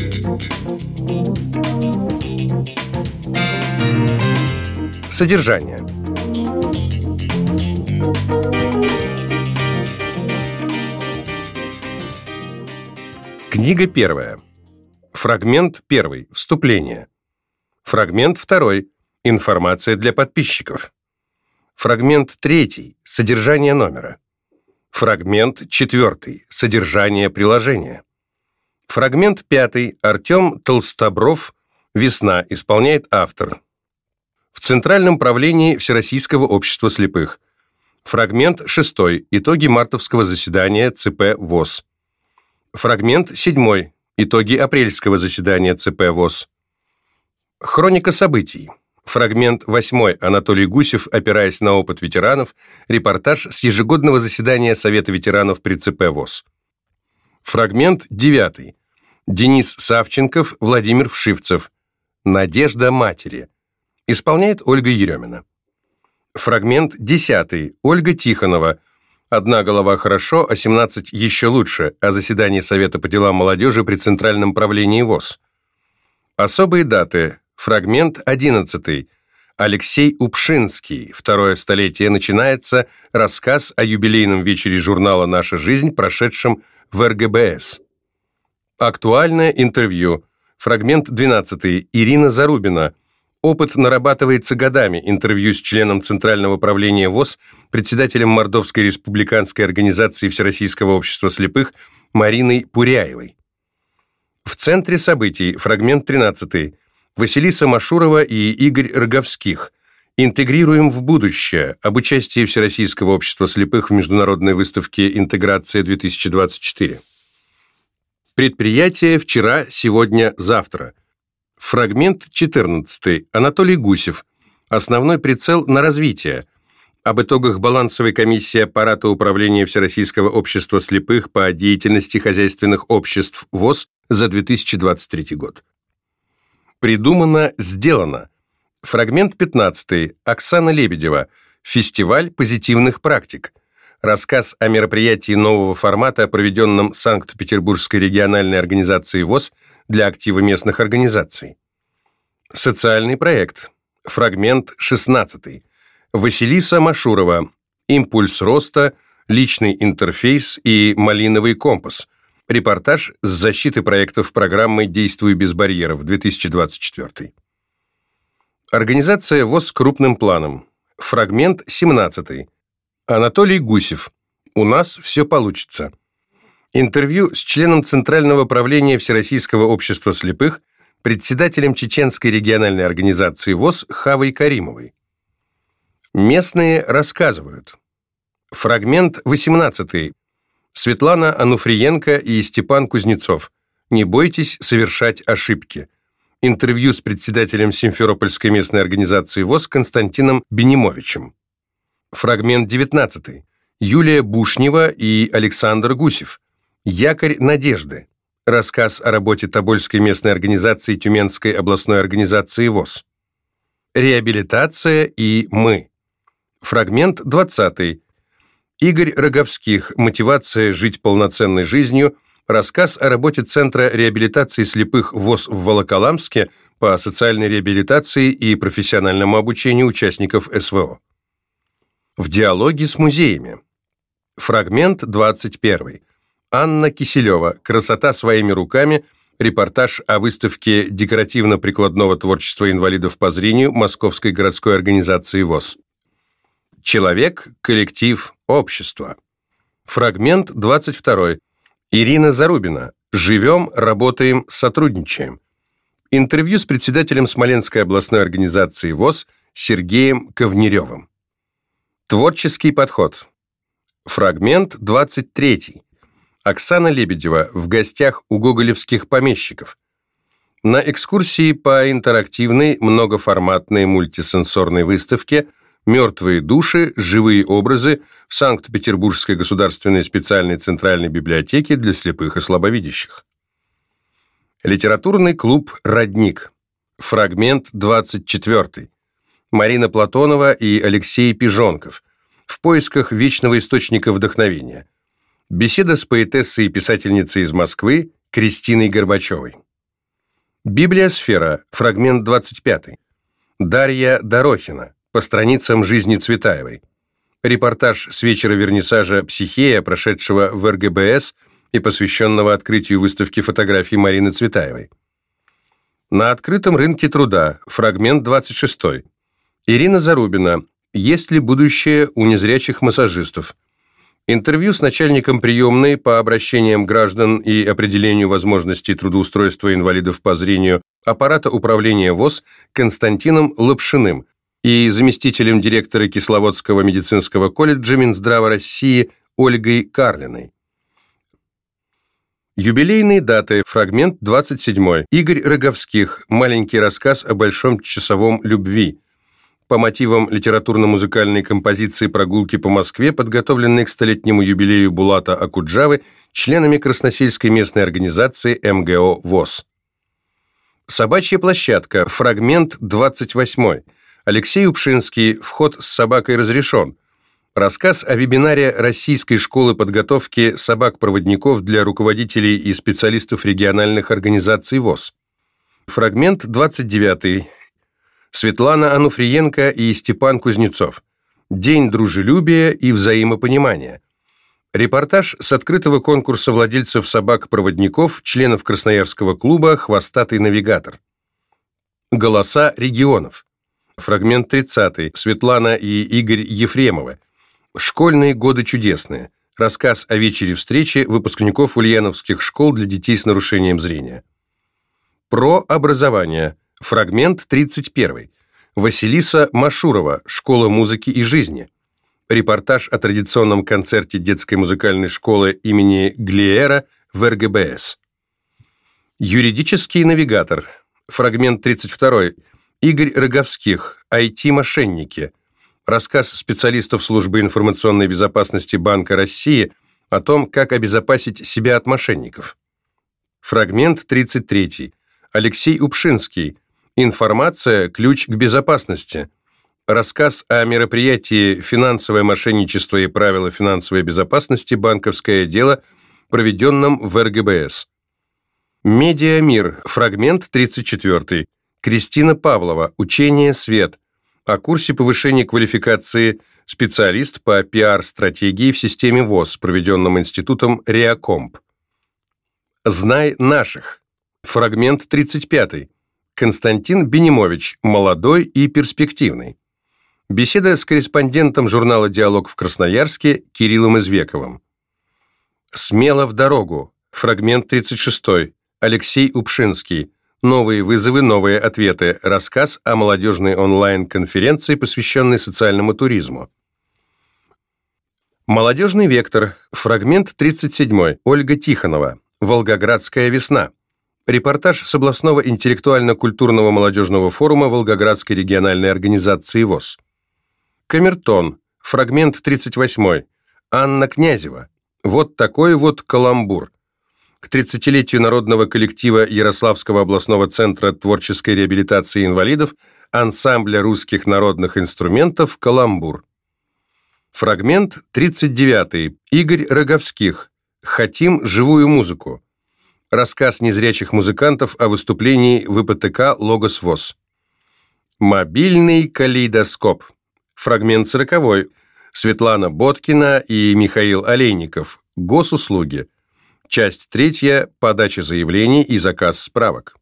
Содержание. Книга 1. Фрагмент 1. Вступление. Фрагмент 2. Информация для подписчиков. Фрагмент 3. Содержание номера. Фрагмент 4. Содержание приложения. Фрагмент 5. Артем Толстобров. «Весна» исполняет автор. В Центральном правлении Всероссийского общества слепых. Фрагмент 6. Итоги мартовского заседания ЦП ВОС. Фрагмент 7. Итоги апрельского заседания ЦП ВОС. Хроника событий. Фрагмент 8. Анатолий Гусев, опираясь на опыт ветеранов. Репортаж с ежегодного заседания Совета ветеранов при ЦП ВОС. Фрагмент 9. Денис Савченков, Владимир Вшивцев. «Надежда матери». Исполняет Ольга Еремина. Фрагмент 10. Ольга Тихонова. «Одна голова хорошо, а 17 еще лучше» о заседании Совета по делам молодежи при Центральном правлении ВОС. Особые даты. Фрагмент 11. Алексей Упшинский. Второе столетие начинается. Рассказ о юбилейном вечере журнала «Наша жизнь», прошедшем в РГБС. Актуальное интервью. Фрагмент 12. Ирина Зарубина. Опыт нарабатывается годами. Интервью с членом Центрального правления ВОС, председателем Мордовской республиканской организации Всероссийского общества слепых Мариной Пуряевой. В центре событий. Фрагмент 13. Василиса Машурова и Игорь Роговских. «Интегрируем в будущее» об участии Всероссийского общества слепых в международной выставке «Интеграция-2024». Предприятие «Вчера, сегодня, завтра». Фрагмент 14. Анатолий Гусев. Основной прицел на развитие. Об итогах балансовой комиссии аппарата управления Всероссийского общества слепых по деятельности хозяйственных обществ ВОС за 2023 год. Придумано, сделано. Фрагмент 15. Оксана Лебедева. Фестиваль позитивных практик. Рассказ о мероприятии нового формата, проведенном Санкт-Петербургской региональной организацией ВОС для актива местных организаций. Социальный проект. Фрагмент 16. Василиса Машурова. «Импульс роста», «Личный интерфейс» и «Малиновый компас». Репортаж с защиты проектов программы «Действуй без барьеров» 2024. Организация ВОС крупным планом. Фрагмент 17. Анатолий Гусев. «У нас все получится». Интервью с членом Центрального правления Всероссийского общества слепых, председателем Чеченской региональной организации ВОС Хавой Каримовой. Местные рассказывают. Фрагмент 18. Светлана Ануфриенко и Степан Кузнецов. «Не бойтесь совершать ошибки». Интервью с председателем Симферопольской местной организации ВОС Константином Бенимовичем. Фрагмент 19. Юлия Бушнева и Александр Гусев. «Якорь надежды». Рассказ о работе Тобольской местной организации Тюменской областной организации ВОС. Реабилитация и мы. Фрагмент 20. Игорь Роговских. «Мотивация жить полноценной жизнью». Рассказ о работе Центра реабилитации слепых ВОС в Волоколамске по социальной реабилитации и профессиональному обучению участников СВО. В диалоге с музеями. Фрагмент 21. Анна Киселева. «Красота своими руками». Репортаж о выставке декоративно-прикладного творчества инвалидов по зрению Московской городской организации ВОС. Человек, коллектив, общество. Фрагмент 22. Ирина Зарубина. «Живем, работаем, сотрудничаем». Интервью с председателем Смоленской областной организации ВОС Сергеем Ковнеревым. Творческий подход. Фрагмент 23. Оксана Лебедева. В гостях у гоголевских помещиков. На экскурсии по интерактивной многоформатной мультисенсорной выставке «Мертвые души. Живые образы» в Санкт-Петербургской государственной специальной центральной библиотеке для слепых и слабовидящих. Литературный клуб «Родник». Фрагмент 24. Марина Платонова и Алексей Пижонков. В поисках вечного источника вдохновения. Беседа с поэтессой и писательницей из Москвы Кристиной Горбачевой. Библиосфера, фрагмент 25. Дарья Дорохина, по страницам жизни Цветаевой. Репортаж с вечера вернисажа «Психея», прошедшего в РГБС и посвященного открытию выставки фотографий Марины Цветаевой. На открытом рынке труда, фрагмент 26. Ирина Зарубина. Есть ли будущее у незрячих массажистов? Интервью с начальником приемной по обращениям граждан и определению возможностей трудоустройства инвалидов по зрению аппарата управления ВОС Константином Лапшиным и заместителем директора Кисловодского медицинского колледжа Минздрава России Ольгой Карлиной. Юбилейные даты. Фрагмент 27. Игорь Роговских. Маленький рассказ о большом часовом любви. По мотивам литературно-музыкальной композиции «Прогулки по Москве», подготовленной к столетнему юбилею Булата Акуджавы членами Красносельской местной организации МГО ВОС. Собачья площадка. Фрагмент 28. Алексей Упшинский. Вход с собакой разрешен. Рассказ о вебинаре Российской школы подготовки собак-проводников для руководителей и специалистов региональных организаций ВОС. Фрагмент 29. Светлана Ануфриенко и Степан Кузнецов. День дружелюбия и взаимопонимания. Репортаж с открытого конкурса владельцев собак-проводников, членов Красноярского клуба «Хвостатый навигатор». Голоса регионов. Фрагмент 30. Светлана и Игорь Ефремовы. Школьные годы чудесные. Рассказ о вечере встречи выпускников ульяновских школ для детей с нарушением зрения. Про образование. Фрагмент 31. Василиса Машурова. Школа музыки и жизни. Репортаж о традиционном концерте детской музыкальной школы имени Глиера в РГБС. Юридический навигатор. Фрагмент 32. Игорь Роговских. IT-мошенники. Рассказ специалистов службы информационной безопасности Банка России о том, как обезопасить себя от мошенников. Фрагмент 33. Алексей Упшинский. Информация – ключ к безопасности. Рассказ о мероприятии «Финансовое мошенничество и правила финансовой безопасности. Банковское дело», проведенном в РГБС. Медиамир. Фрагмент 34. Кристина Павлова. Учение «Свет». О курсе повышения квалификации специалист по пиар-стратегии в системе ВОС, проведенном институтом Реакомп. «Знай наших». Фрагмент 35. Константин Бенимович. Молодой и перспективный. Беседа с корреспондентом журнала «Диалог» в Красноярске Кириллом Извековым. «Смело в дорогу». Фрагмент 36. Алексей Упшинский. Новые вызовы, новые ответы. Рассказ о молодежной онлайн-конференции, посвященной социальному туризму. Молодежный вектор. Фрагмент 37. Ольга Тихонова. Волгоградская весна. Репортаж с областного интеллектуально-культурного молодежного форума Волгоградской региональной организации ВОС. Камертон. Фрагмент 38. Анна Князева. Вот такой вот каламбур. К 30-летию народного коллектива Ярославского областного центра творческой реабилитации инвалидов ансамбля русских народных инструментов «Каламбур». Фрагмент 39. Игорь Роговских. «Хотим живую музыку». Рассказ незрячих музыкантов о выступлении в ИПТК «Логос ВОС». Мобильный калейдоскоп. Фрагмент 40. Светлана Боткина и Михаил Олейников. Госуслуги. Часть 3. Подача заявлений и заказ справок.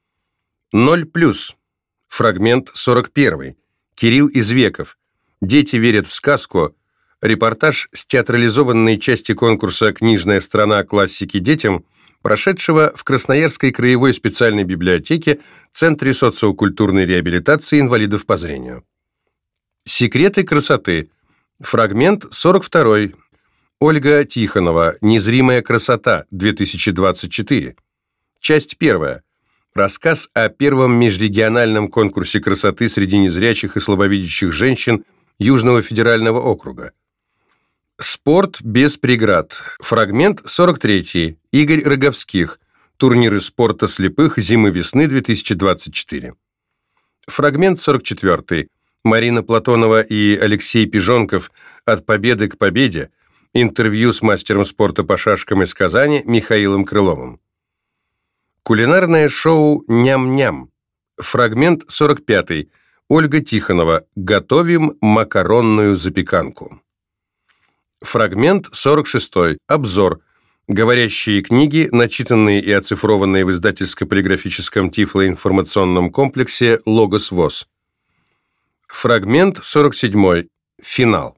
0+. Фрагмент 41. Кирилл Извеков. Дети верят в сказку. Репортаж с театрализованной части конкурса «Книжная страна классики детям», прошедшего в Красноярской краевой специальной библиотеке Центре социокультурной реабилитации инвалидов по зрению. Секреты красоты. Фрагмент 42. Ольга Тихонова. Незримая красота. 2024. Часть 1. Рассказ о первом межрегиональном конкурсе красоты среди незрячих и слабовидящих женщин Южного федерального округа. Спорт без преград. Фрагмент 43. Игорь Роговских. Турниры спорта слепых зимы-весны 2024. Фрагмент 44. Марина Платонова и Алексей Пижонков. От победы к победе. Интервью с мастером спорта по шашкам из Казани Михаилом Крыловым. Кулинарное шоу «Ням-ням». Фрагмент 45. Ольга Тихонова. Готовим макаронную запеканку. Фрагмент 46. Обзор. Говорящие книги, начитанные и оцифрованные в издательско-полиграфическом тифлоинформационном комплексе «Логос ВОС». Фрагмент 47. Финал.